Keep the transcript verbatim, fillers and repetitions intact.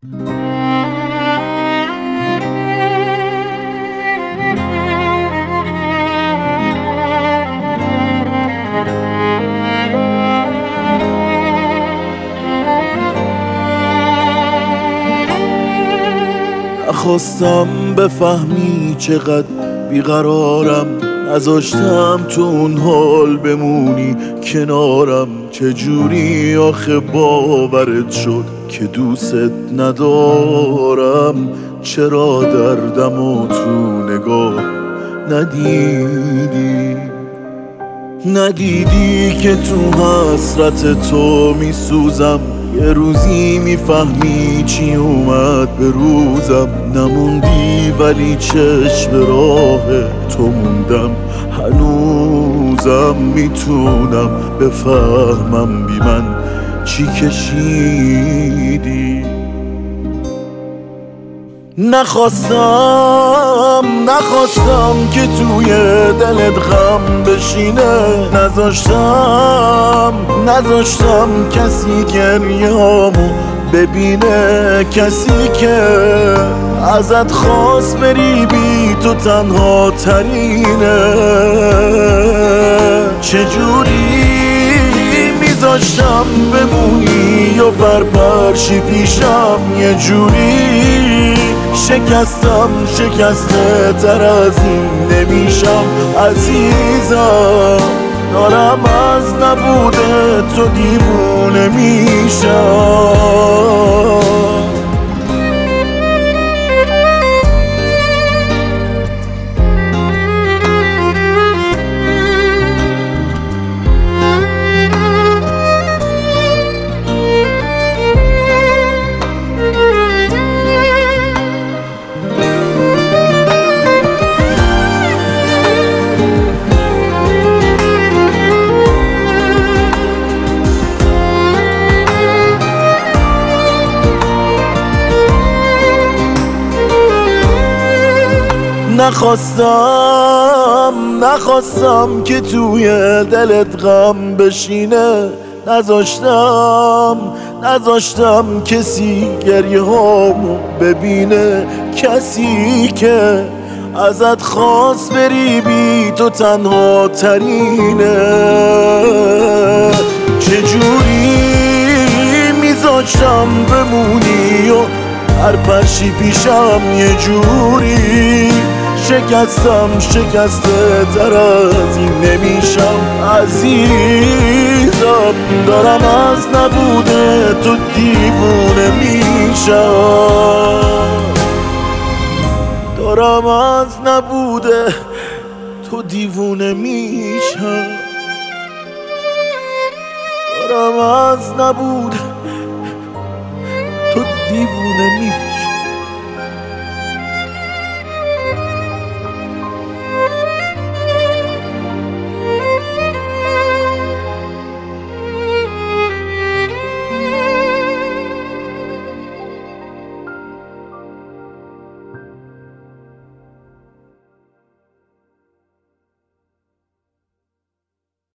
نخواستم بفهمی چقدر بیقرارم، نذاشتم تو اون حال بمونی کنارم. چجوری آخه باورت شد که دوست ندارم؟ چرا دردمو تو نگاه ندیدی؟ ندیدی که تو حسرت تو میسوزم، یه روزی میفهمی چی اومد به روزم. نموندی ولی چشم راه تو موندم، هنوزم میتونم بفهمم بی من چی کشیدی. نخواستم نخواستم که توی دلت غم بشینه، نذاشتم نذاشتم کسی گریه‌هامو ببینه. کسی که ازت خواست بری بی تو تنها ترینه. چجوری میذاشتم بمونی و برپرشی پیشم؟ یه جوری شکستم شکسته تر از این نمیشم عزیزم. دارم از نبوده تو دیوونه میشم. نخواستم نخواستم که توی دلت غم بشینه، نذاشتم نذاشتم کسی گریه هامو ببینه. کسی که ازت خواست بری بی تو تنها ترینه. چجوری میذاشتم بمونی و هر پرشی پیشم؟ یه جوری شکستم شکسته تر از این نمیشم عزیزم. دارم از نبوده تو دیوونه میشم. دارم از نبوده تو دیوونه میشم. دارم از نبوده تو دیوونه میشم.